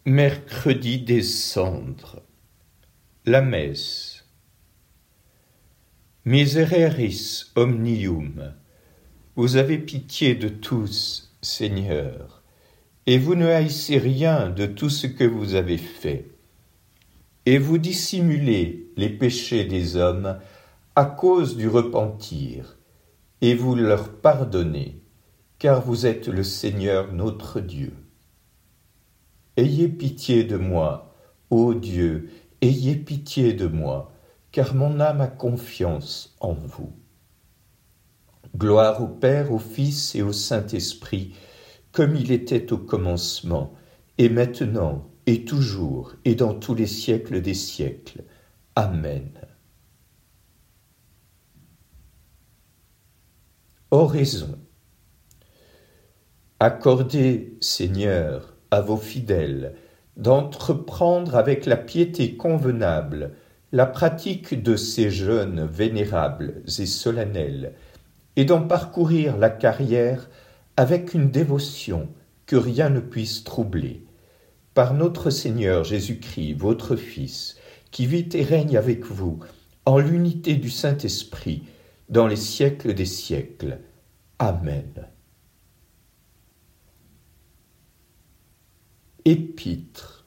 Mercredi des Cendres. La messe. Misereris omnium. Vous avez pitié de tous, Seigneur, et vous ne haïssez rien de tout ce que vous avez fait. Et vous dissimulez les péchés des hommes à cause du repentir, et vous leur pardonnez, car vous êtes le Seigneur notre Dieu. Ayez pitié de moi, ô Dieu, ayez pitié de moi, car mon âme a confiance en vous. Gloire au Père, au Fils et au Saint-Esprit, comme il était au commencement, et maintenant, et toujours, et dans tous les siècles des siècles. Amen. Oraison. Accordez, Seigneur, à vos fidèles, d'entreprendre avec la piété convenable la pratique de ces jeûnes vénérables et solennels, et d'en parcourir la carrière avec une dévotion que rien ne puisse troubler. Par notre Seigneur Jésus-Christ, votre Fils, qui vit et règne avec vous, en l'unité du Saint-Esprit, dans les siècles des siècles. Amen. Épître.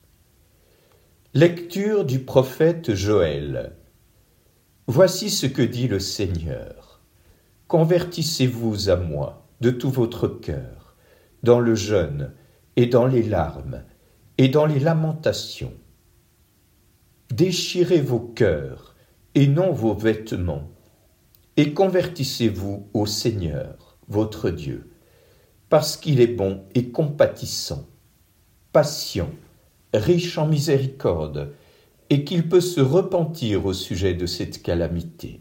Lecture du prophète Joël. Voici ce que dit le Seigneur. Convertissez-vous à moi de tout votre cœur, dans le jeûne et dans les larmes et dans les lamentations. Déchirez vos cœurs et non vos vêtements, et convertissez-vous au Seigneur, votre Dieu, parce qu'il est bon et compatissant, patient, riche en miséricorde, et qu'il peut se repentir au sujet de cette calamité.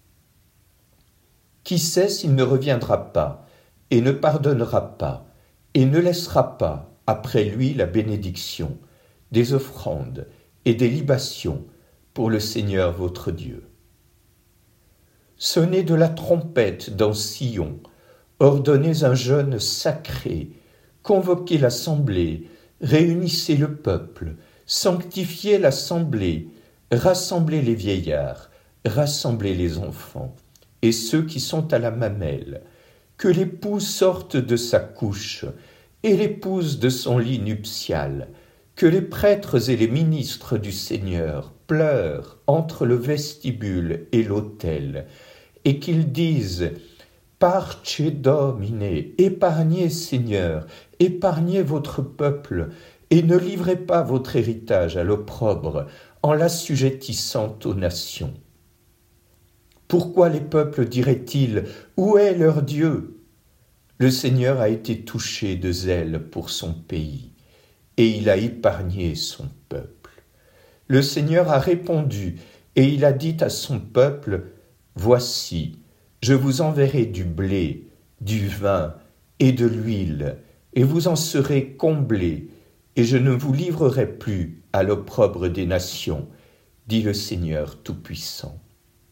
Qui sait s'il ne reviendra pas, et ne pardonnera pas, et ne laissera pas, après lui, la bénédiction, des offrandes et des libations pour le Seigneur votre Dieu. Sonnez de la trompette dans Sion, ordonnez un jeûne sacré, convoquez l'assemblée, réunissez le peuple, sanctifiez l'assemblée, rassemblez les vieillards, rassemblez les enfants, et ceux qui sont à la mamelle, que l'époux sorte de sa couche, et l'épouse de son lit nuptial, que les prêtres et les ministres du Seigneur pleurent entre le vestibule et l'autel, et qu'ils disent « Parce Domine, épargnez Seigneur, épargnez votre peuple, et ne livrez pas votre héritage à l'opprobre, en l'assujettissant aux nations. » Pourquoi les peuples diraient-ils « Où est leur Dieu ?» Le Seigneur a été touché de zèle pour son pays, et il a épargné son peuple. Le Seigneur a répondu, et il a dit à son peuple « Voici, je vous enverrai du blé, du vin et de l'huile, et vous en serez comblés, et je ne vous livrerai plus à l'opprobre des nations, dit le Seigneur Tout-Puissant. »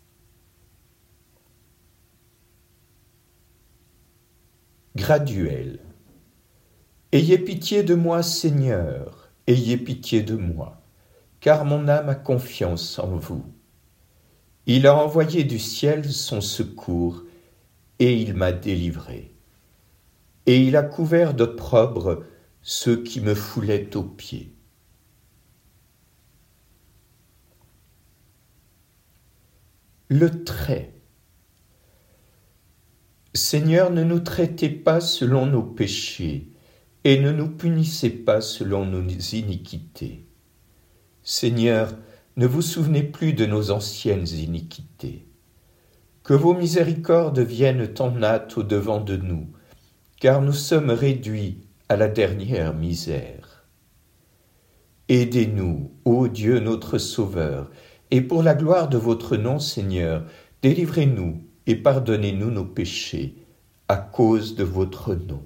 Graduel. Ayez pitié de moi, Seigneur, ayez pitié de moi, car mon âme a confiance en vous. Il a envoyé du ciel son secours, et il m'a délivré. Et il a couvert d'opprobre ceux qui me foulaient aux pieds. Le trait. Seigneur, ne nous traitez pas selon nos péchés, et ne nous punissez pas selon nos iniquités. Seigneur, ne vous souvenez plus de nos anciennes iniquités. Que vos miséricordes viennent en hâte au-devant de nous, car nous sommes réduits à la dernière misère. Aidez-nous, ô Dieu notre Sauveur, et pour la gloire de votre nom, Seigneur, délivrez-nous et pardonnez-nous nos péchés, à cause de votre nom.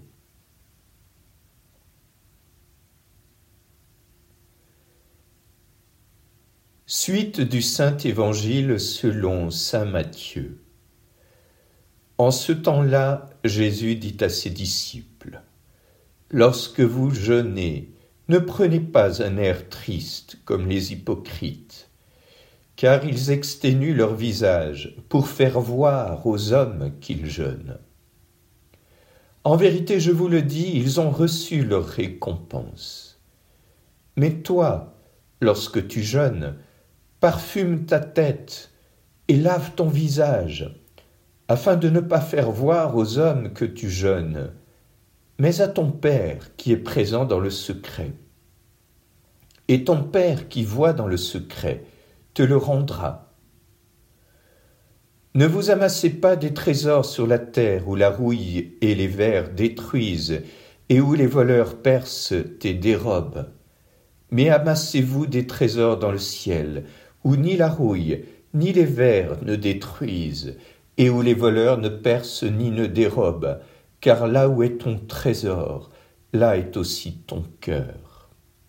Suite du Saint-Évangile selon saint Matthieu. En ce temps-là, Jésus dit à ses disciples : « Lorsque vous jeûnez, Ne prenez pas un air triste comme les hypocrites, car ils exténuent leur visage pour faire voir aux hommes qu'ils jeûnent. En vérité, je vous le dis, ils ont reçu leur récompense. Mais toi, lorsque tu jeûnes, parfume ta tête et lave ton visage, afin de ne pas faire voir aux hommes que tu jeûnes, mais à ton Père qui est présent dans le secret. Et ton Père qui voit dans le secret te le rendra. Ne vous amassez pas des trésors sur la terre où la rouille et les vers détruisent et où les voleurs percent et dérobent. Mais amassez-vous des trésors dans le ciel, où ni la rouille ni les vers ne détruisent et où les voleurs ne percent ni ne dérobent, car là où est ton trésor, là est aussi ton cœur.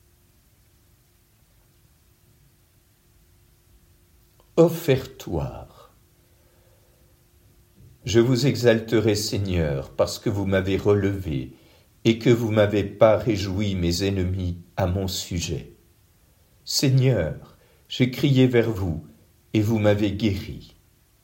Offertoire. Je vous exalterai, Seigneur, parce que vous m'avez relevé et que vous m'avez pas réjoui mes ennemis à mon sujet. Seigneur, j'ai crié vers vous et vous m'avez guéri.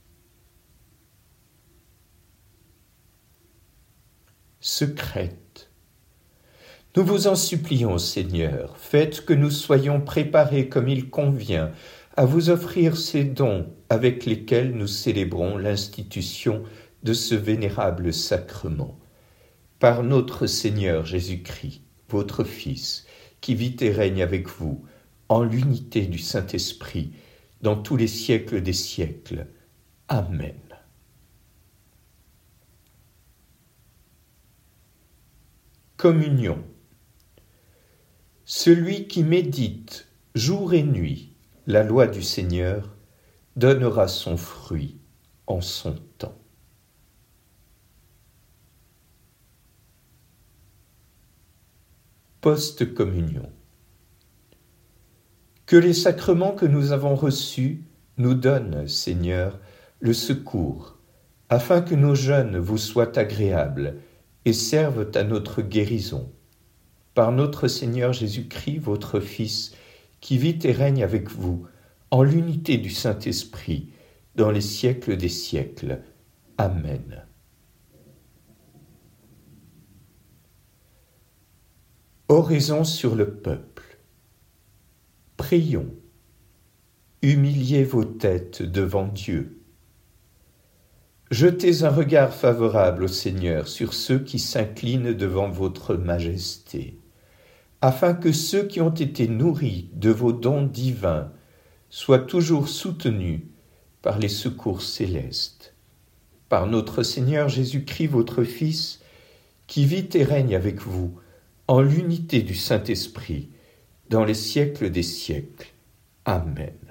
Secrète. Nous vous en supplions, Seigneur, faites que nous soyons préparés comme il convient à vous offrir ces dons avec lesquels nous célébrons l'institution de ce vénérable sacrement. Par notre Seigneur Jésus-Christ, votre Fils, qui vit et règne avec vous, en l'unité du Saint-Esprit, dans tous les siècles des siècles. Amen. Communion. Celui qui médite jour et nuit la loi du Seigneur donnera son fruit en son temps. Post-communion. Que les sacrements que nous avons reçus nous donnent, Seigneur, le secours, afin que nos jeûnes vous soient agréables et servent à notre guérison. Par notre Seigneur Jésus-Christ, votre Fils, qui vit et règne avec vous, en l'unité du Saint-Esprit, dans les siècles des siècles. Amen. Oraison sur le peuple. Prions. Humiliez vos têtes devant Dieu. Jetez un regard favorable au Seigneur sur ceux qui s'inclinent devant votre majesté, afin que ceux qui ont été nourris de vos dons divins soient toujours soutenus par les secours célestes. Par notre Seigneur Jésus-Christ, votre Fils, qui vit et règne avec vous, en l'unité du Saint-Esprit, dans les siècles des siècles. Amen.